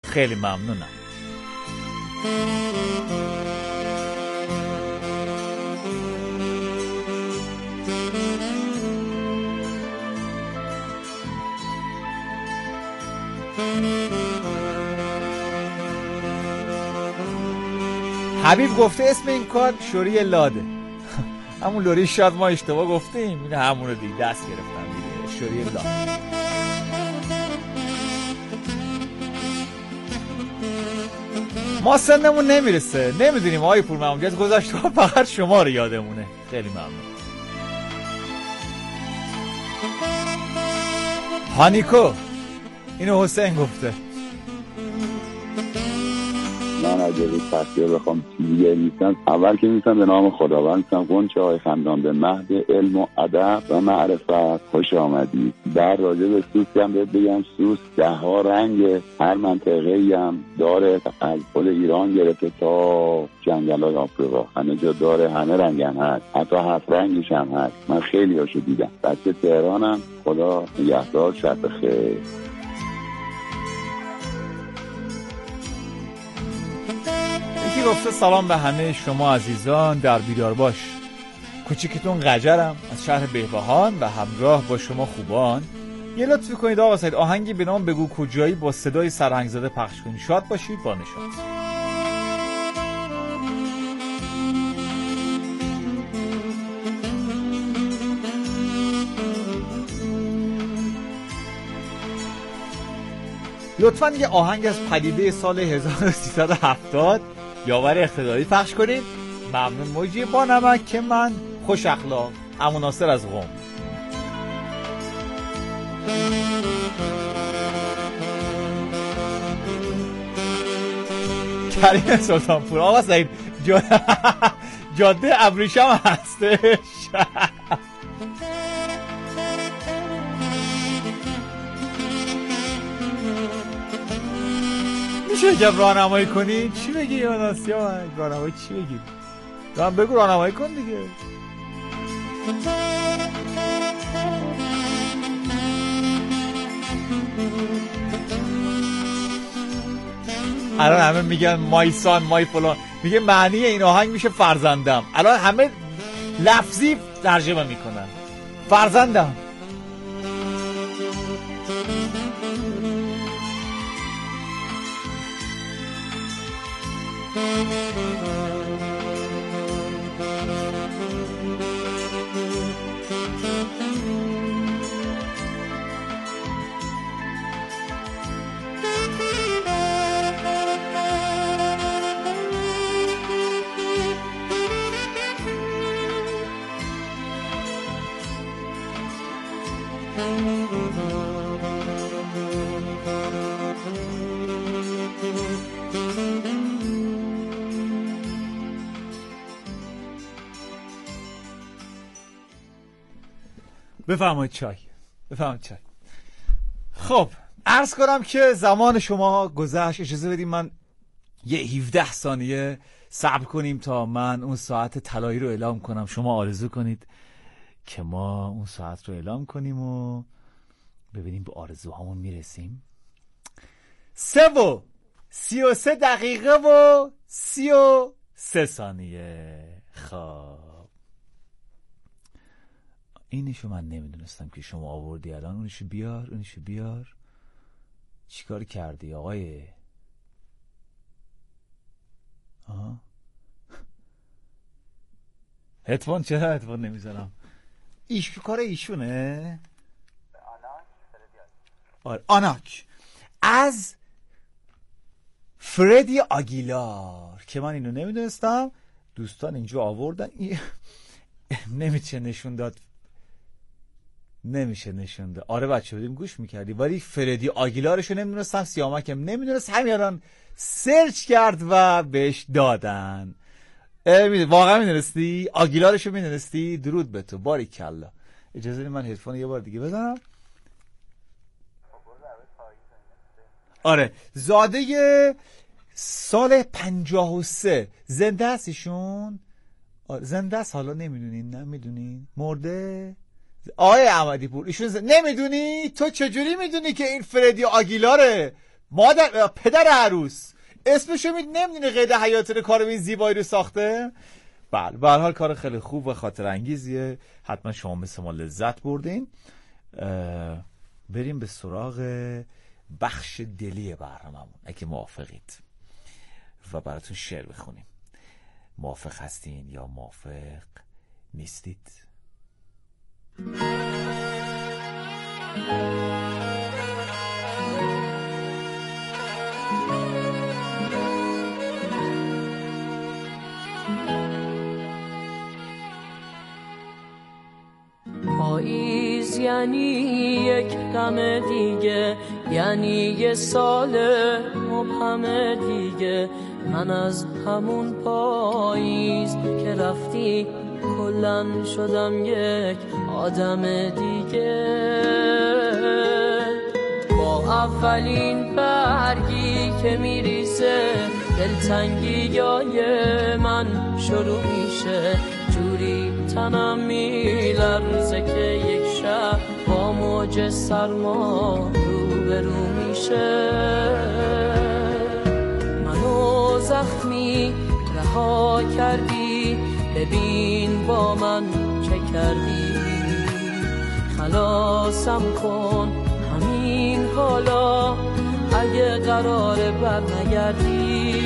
خیلی ممنونم. حبیب گفته اسم این کار شوری لاده. همون لوری شاید ما اشتباه گفتیم، اینه همون رو دیگه دست گرفتم دیگه، شوری لاده. ما سنمون نمیرسه، نمیدونیم آقای پورمحمودی، گذشته ها فقط شما رو یادمونه. خیلی ممنون. هانیکو اینو حسین گفته. من اگه روی تحصیل بخوام چیزی نیستم، اول که میتونم به نام خداوند میتونم غنچه های خندان به مهد علم و ادب و معرفت خوش آمدید. در راجع به سوسک هم بگم سوسک 10 رنگ، هر منطقه‌ای هم داره، از خود ایران گرفته تا جنگل‌های آفریقا همه جا داره، همه رنگ هم هست، حتی 7 رنگش هم هست. من خیلی هاشو دیدم. بچه تهرانم. خدا نگهدار، شب بخیر. یکی گفته سلام به همه شما عزیزان در بیدار باش. کوچیکتون قجرم از شهر بهبهان و همراه با شما خوبان. یه لطفی کنید آقا سعید، آهنگی به نام بگو کجایی با صدای سرهنگ زده پخش کنید. شاد باشید، با نشاط. لطفاً یه آهنگ از پدیده سال 1370 یاور اقتداری پخش کنید. ممنون. موجی با نمک که من خوش اخلاق، عمو ناصر از قم. کریم سلطانپور. آقا سعید جاده ابریشم هستش. میشه یکم راهنمایی کنی؟ چی بگی یوناسیا؟ راهنمایی چی بگی؟ دارم بگو راهنمایی کن دیگه. الان همه میگن مای سان مای فلان، میگه معنی این آهنگ میشه فرزندم. الان همه لفظی ترجمه میکنن فرزندم. بفرمایید چای. بفرمایید چای. خب عرض کنم که زمان شما گذشت. اجازه بدیم من یه 17 ثانیه صبر کنیم تا من اون ساعت طلایی رو اعلام کنم. شما آرزو کنید که ما اون ساعت رو اعلام کنیم و ببینیم به آرزوهامون میرسیم. 3:33 دقیقه و 33 ثانیه. خب اینشو من نمیدونستم که شما آوردی الان. اونشو بیار. چیکار کردی آقای؟ هدفون چرا هدفون نمیزنم؟ کار ایشونه؟ آره آناک از فردی آگیلار که من اینو نمیدونستم. دوستان اینجا آوردن. نمیشه نشون داد. آره بچه بدیم گوش میکردی، ولی فردی آگیلارشو نمیدونستم. سیامکم نمیدونست. همین الان سرچ کرد و بهش دادن. واقعا میدونستی؟ آگیلارشو میدونستی؟ درود به تو، باریکلا. اجازه بدید من هدفون یه بار دیگه بزنم. آره زاده سال 53. زنده هستیشون؟ آره زنده است. حالا نمیدونین؟ نمیدونین مرده؟ آقای احمدی پور ایشون نمیدونی؟ تو چجوری میدونی که این فردی آگیلاره؟ پدر عروس اسمشو نمیدونه قید حیات رو کار این زیبایی رو ساخته. بله به هر حال کار خیلی خوب و خاطر انگیزیه، حتما شما مثل ما لذت بردین. بریم به سراغ بخش دلی برنامه‌مون اگه موافقید و براتون شعر بخونیم. موافق هستین یا موافق نیستید؟ پاییز یعنی یک غم دیگه، یعنی یه سال مبهم دیگه. من از همون پاییز که رفتی کلن شدم یک آدم دیگه. با اولین برگی که میریزه دلتنگیای من شروع میشه، جوری تنم میلرزه که یک شب با موج سرما روبرو میشه. منو زخمی رها کردی، ببین با من چه کردی. خلاصم کن همین حالا اگه قراره بر نگردی.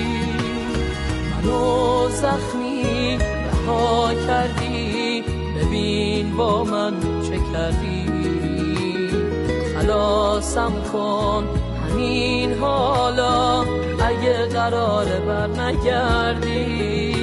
منو زخمی رها کردی، ببین با من چه کردی. خلاصم کن همین حالا اگه قراره بر نگردی.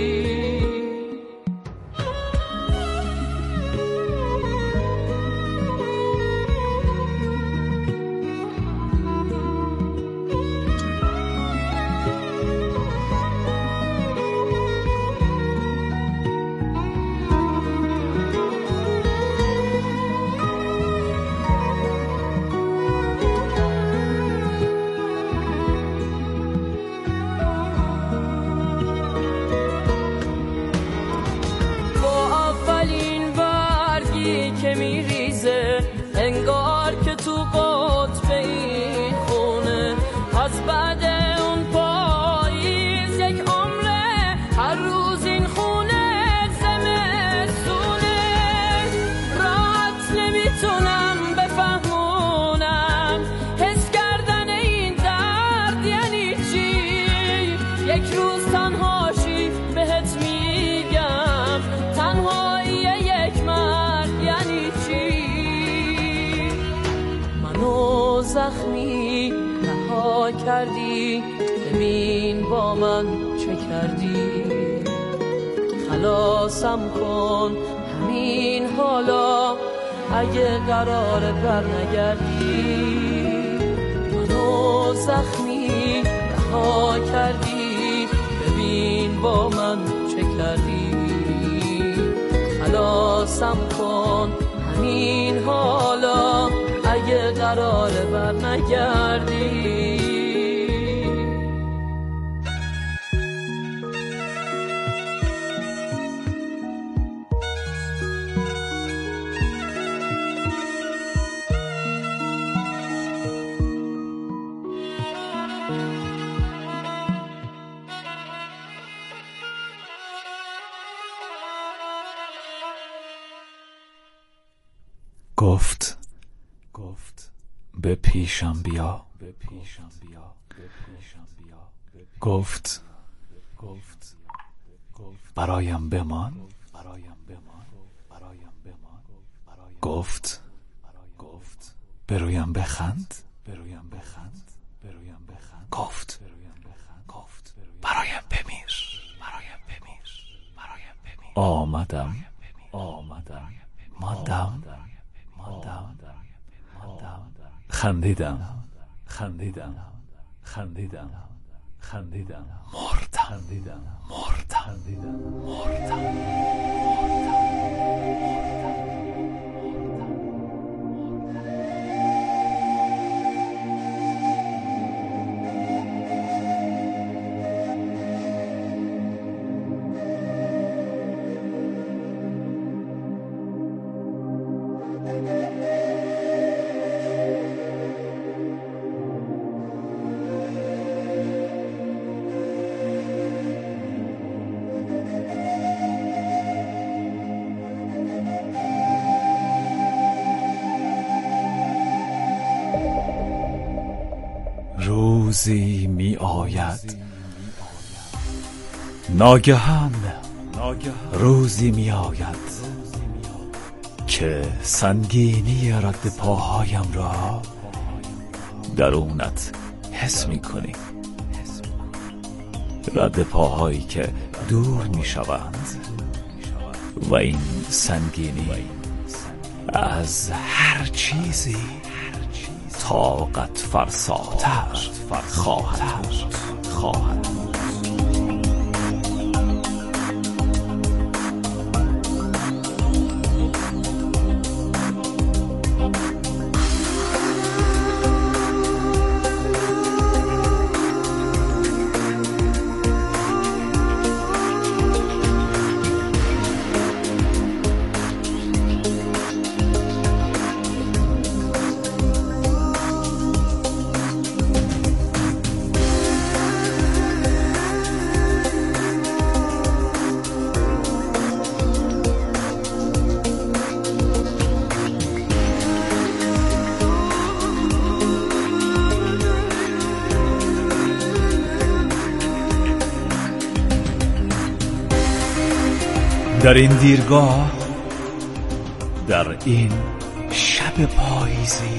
انگار که تو قطب این خونه از بعد اون پاییز یک عمره، هر روز این خونه زمستونه. راحت نمیتونم بفهمونم حس کردن این درد یعنی چی. یک روز تنهاشی بهت میگم، تنهایی یک مرد یعنی چی. منو زخمی رها کردی، ببین با من چه کردی. خلاصم کن همین حالا اگه قراره بر نگردی. منو زخمی رها کردی، ببین با من چه کردی. خلاصم کن همین حالا اگه قراره بر نگردی. گفت به پیشم بیا، گفت برایم بمان، گفت برویم بخند، گفت برایم بمیر. آمدم ماندم، خندیدم، مردم. روزی می آید، ناگهان روزی می آید که سنگینی رد پاهایم را درونت حس می کنی. رد پاهایی که دور می شوند و این سنگینی از هر چیزی طاقت فرساتر خواهد. در این دیرگاه، در این شب پاییزی،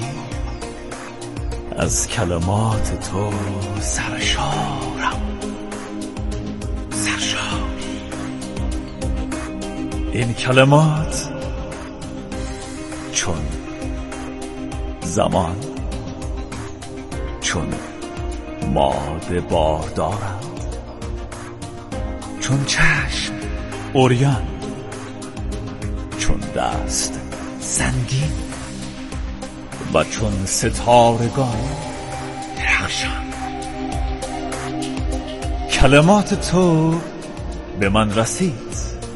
از کلمات تو سرشارم. این کلمات چون زمان، چون ماده باردارند، چون چشم عریان، چون دست سنگین و چون ستارگان درخشان. کلمات تو به من رسید،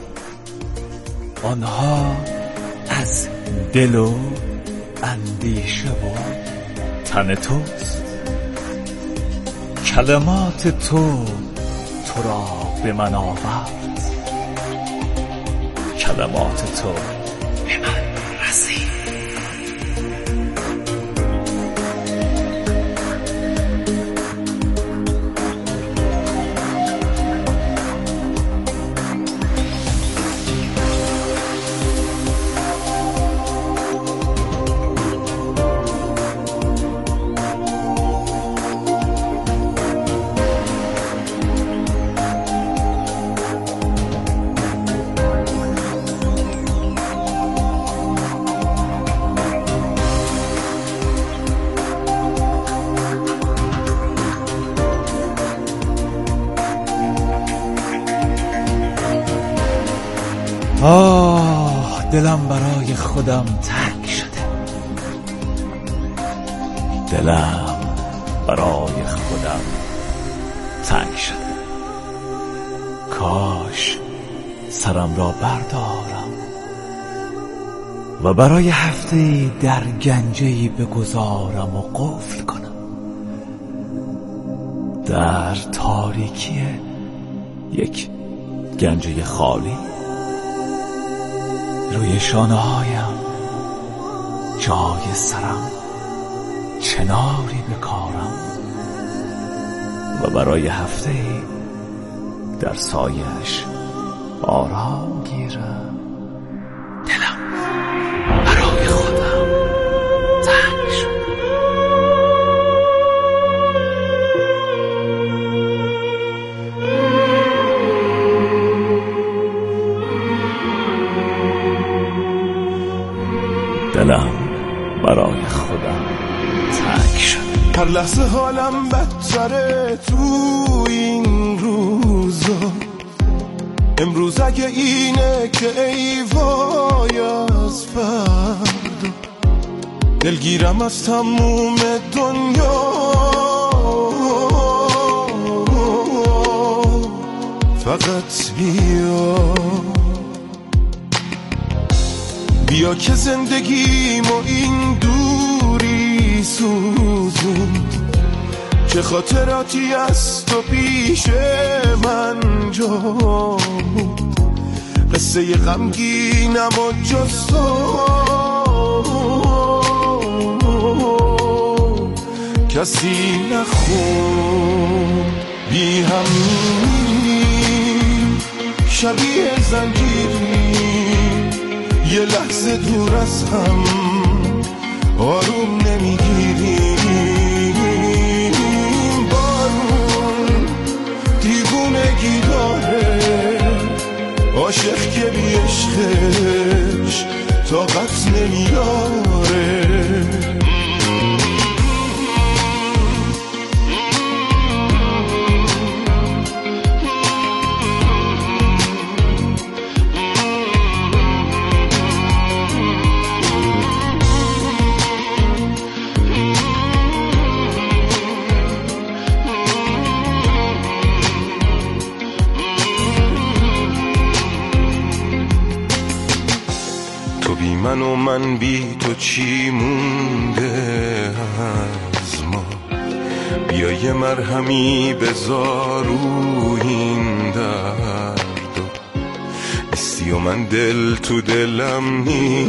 آنها از دل و اندیشه و تن توست. کلمات تو را به من آورد، کلمات تو به من رسید. دلم برای خودم تنگ شده، دلم برای خودم تنگ شده. کاش سرم را بردارم و برای هفته‌ای در گنجه‌ای بگذارم و قفل کنم. در تاریکی یک گنجه خالی، روی شانه‌هایم جای سرم چناری بکارم و برای هفته‌ای در سایه‌اش آرام گیرم. دلم برای خودم تنگ شد. دلم برای خودم تنگ شد. هر لحظه حالم بدتره تو این روزا. امروز اگه اینه که ای وای از فردا، دلگیرم از تموم دنیا. فقط بیا که زندگیم و این دوری سوزوند، چه خاطراتی از تو پیش من جامود. قصه غمگینم و جز تو کسی نخون، بی هم میریم شبیه زنجیریم، یه لحظه دور از هم آروم نمیگیریم. بارون دیوونگی داره، عاشق که بی عشقش طاقت نمیاره. من و من بی تو چی مونده از ما، بیا یه مرهمی بذار رو این درد، نیستی و من دل تو دلم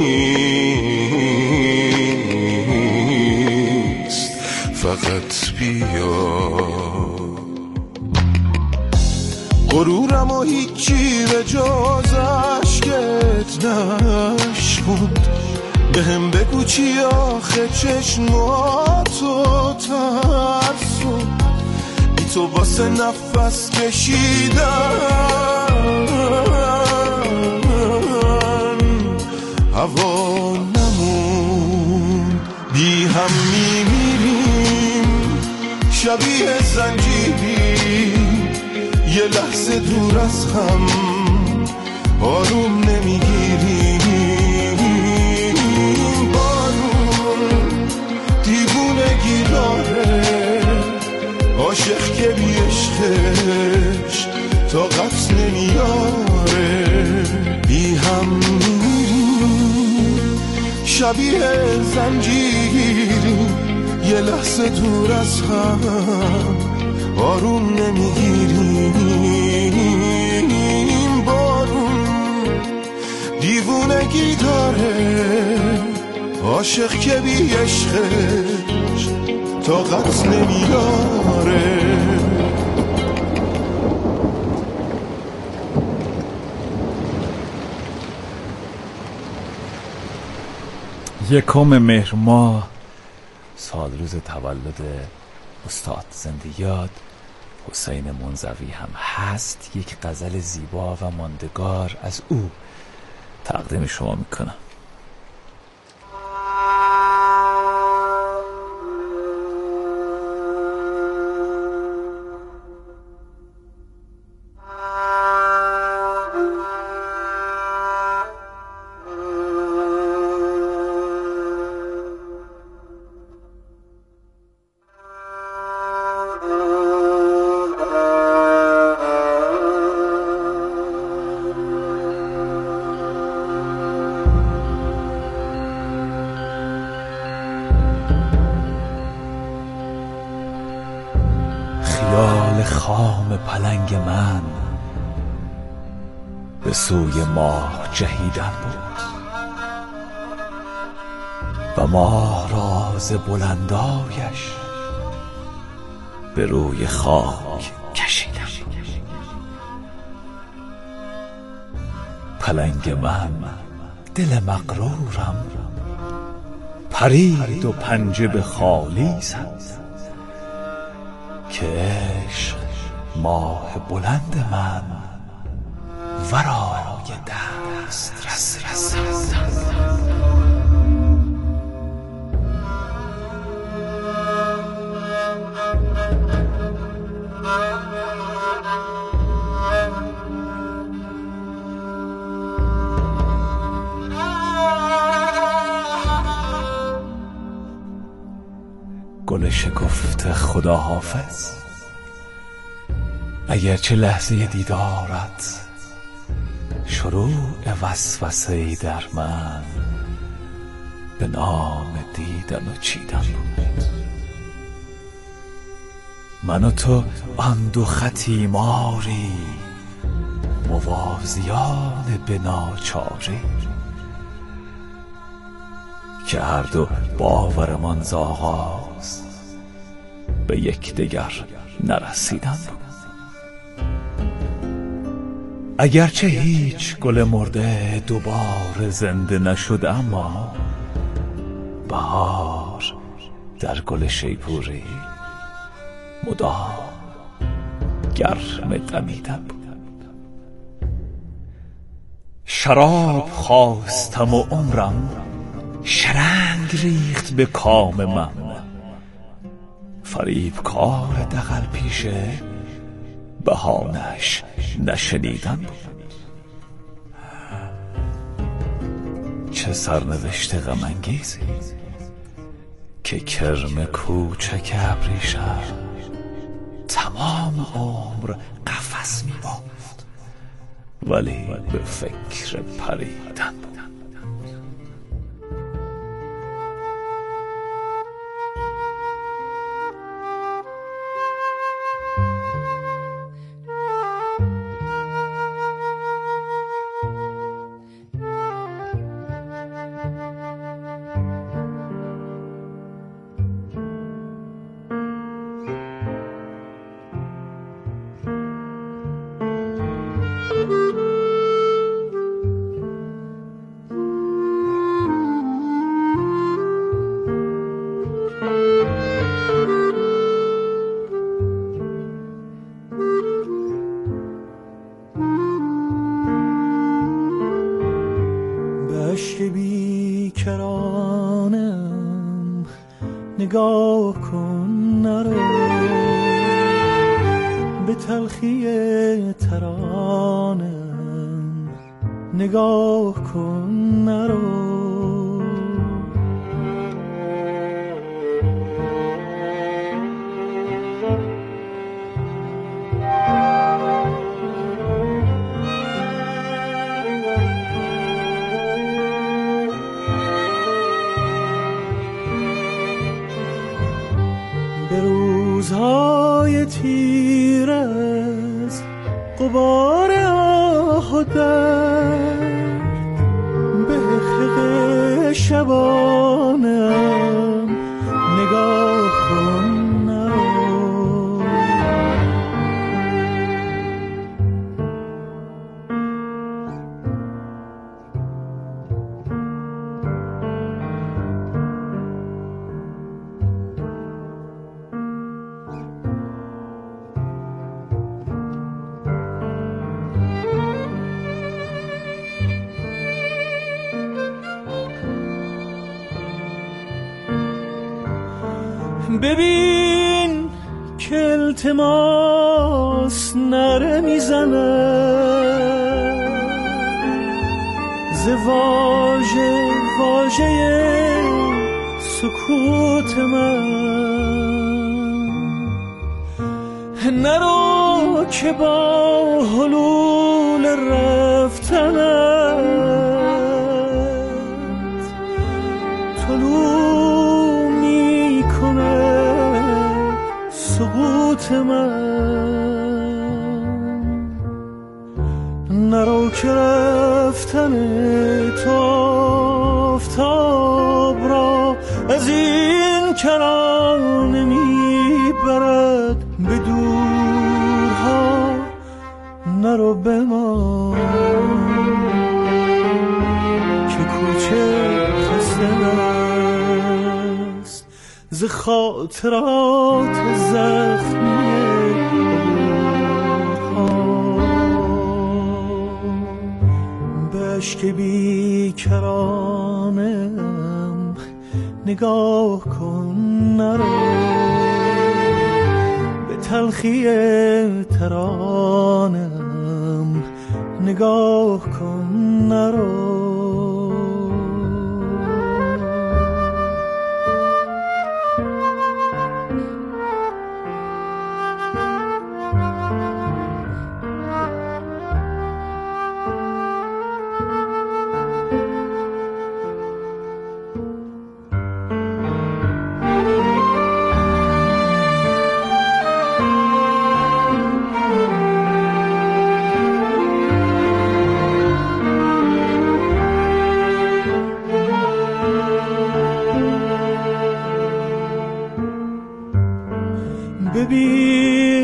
نیست، فقط بیا. غرورم و هیچی به جز عشقت نشموند، بهم بگو چی آخه چشماتو ترسون، بی تو واسه نفس کشیدن هوا نمون. بی هم میمیریم شبیه زنجیری، یه لحظه دور از هم آروم نمیگیریم. بارون دیوونگی داره، عاشق که بی عشقش طاقت نمیاره. بی هم میریم شبیه زنجیری، یه لحظه دور از هم آروم نمیگیریم. بارون دیوونگی داره، عاشق که بی عشقش طاقت نمیاره. یکم مهر ماه، سال روز تولد استاد زنده یاد حسین منزوی هم هست. یک غزل زیبا و ماندگار از او تقدیم شما میکنم. خیال خام پلنگ من به سوی ماه جهیدن بود و ماه راز بلندایش به روی خاک کشیدن. پلنگ من دل مغرورم پرید و پنجه به خالی زد که عشق ماه بلند من ورای دست رسید. گل شکفته خداحافظ، اگرچه لحظه دیدارت شروع وسوسه‌ای در من به نام دیدن و چیدن بود. من و تو آن دو خطیماری موازیان به ناچاری که هر دو باورمان ز آغاز به یکدیگر نرسیدن بود. اگرچه هیچ گل مرده دوباره زنده نشد، اما بهار در گل شیپوری مدام گرم دمیدن بود. شراب خواستم و عمرم شرنگ ریخت به کام من، فریبکار دغل پیشه بهانش نشنیدن بود. چه سرنوشت غم انگیزی که کرم کوچک ابریشم تمام عمر قفس می بافت، ولی به فکر پریدن بود. بیکرانم نگاه کن نرو، به تلخی ترانم نگاه کن نرو. به روزهای تیر از غبار آه و درد، به حقیق شبانم نگاه کن نرو. ببین که التماس نره میزنه ز واژه واژه سکوت من. نرو که با حلول رفتنت طلوع میکنه سقوط من. نرو که رفتن تو آفتاب را از این کرانه میبرد به دورها. نرو بمان که کوچه خسته است ز خاطرات زخمی بشک بیکرانم نگاه کن نرو، به تلخی ترانم نگاه کن نرو.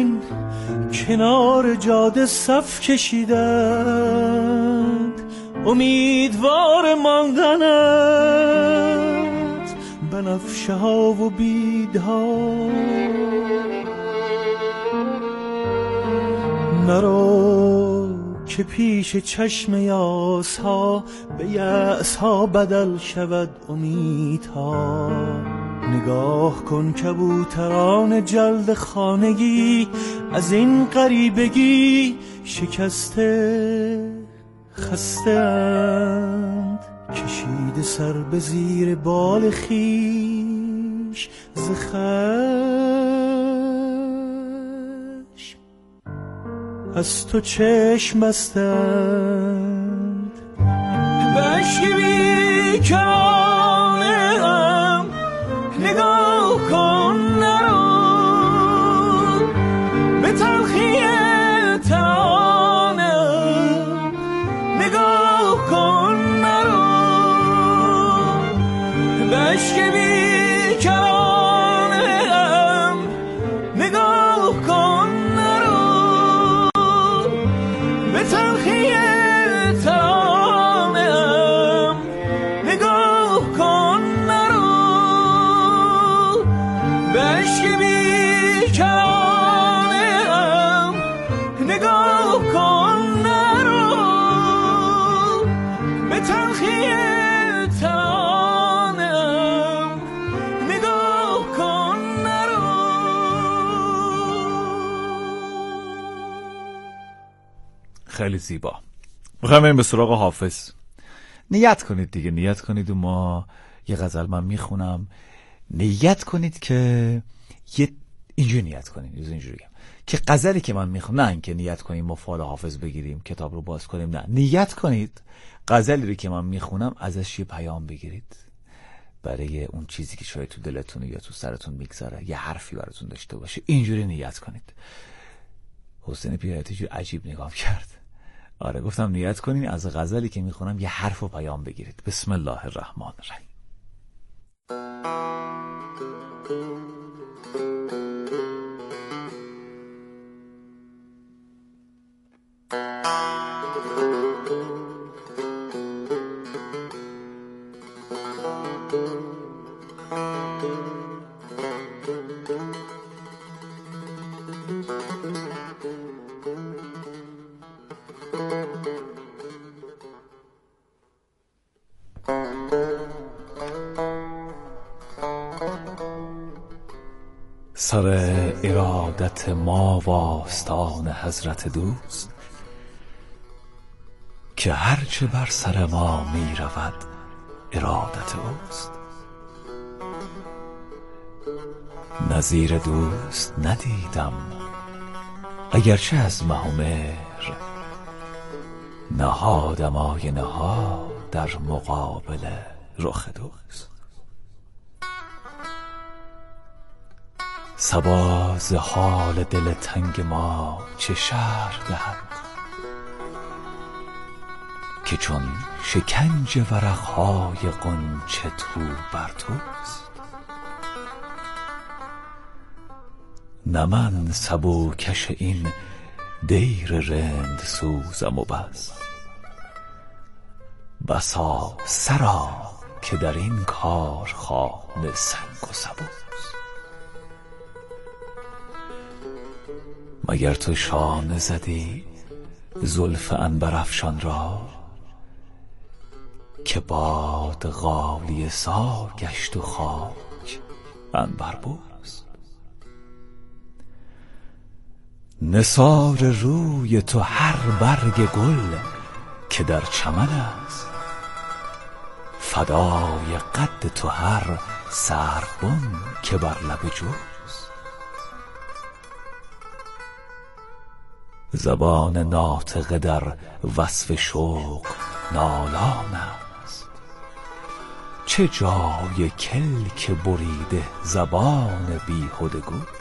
ببین کنار جاده صف کشیدند امیدوار ماندنت بنفشه ها و بیدها. نرو که پیش چشم یاس ها به یأس ها بدل شود امیدها. نگاه کن کبوتران جلد خانگی از این غریبگی شکسته خسته اند. کشیده سر به زیر بال خویش ز خشم از تو چشم بستند. بشکی بیکرانم نگاه کن نرو به تلخی ترانم نگاه کن نرو بشکی بیکرانم نگاه کن نرو به تلخی ترانم نگاه کن نرو بشکی بیکرانم نگاه کن نرو به تلخی ترانم نگاه کن نرو. خیلی زیبا. میخوایم بریم به سراغ حافظ. نیت کنید دیگه، نیت کنید و ما یه غزل من میخونم. نیت کنید که اینجوری نیت کنید، اینجوری که غزلی که من میخونم، نه اینکه نیت کنیم ما فال حافظ بگیریم کتاب رو باز کنیم، نه، نیت کنید غزلی رو که من میخونم ازش یه پیام بگیرید برای اون چیزی که شاید تو دلتون یا تو سرتون میگذره، یه حرفی براتون داشته باشه. اینجوری نیت کنید. حسین پیرایتی جو عجیب نگاه کرد. آره گفتم نیت کنین از غزلی که میخونم یه حرف و پیام بگیرید. بسم الله الرحمن الرحیم. سر ارادت ما و آستان حضرت دوست که هرچه بر سر ما می رود ارادت اوست. نظیر دوست ندیدم اگرچه از مه و مهر نهادم آینه ها در مقابل رخ دوست. صبا ز حال دل تنگ ما چه شرح دهم که چون شکنج ورقهای غنچه تو بر توست. نه من سبوکش این دیر رند سوزم و بس، بسا سرا که در این کارخانه سنگ و سبوست. مگر تو شانه زدی زلف عنبرافشان را که باد غالیه سار گشت و خاک عنبربوست. نثار روی تو هر برگ گل که در چمن است، فدای قد تو هر سربن که بر لب جوست. زبان ناطقه در وصف شوق نالان است، چه جای کلک بریده زبان بیهوده گوست.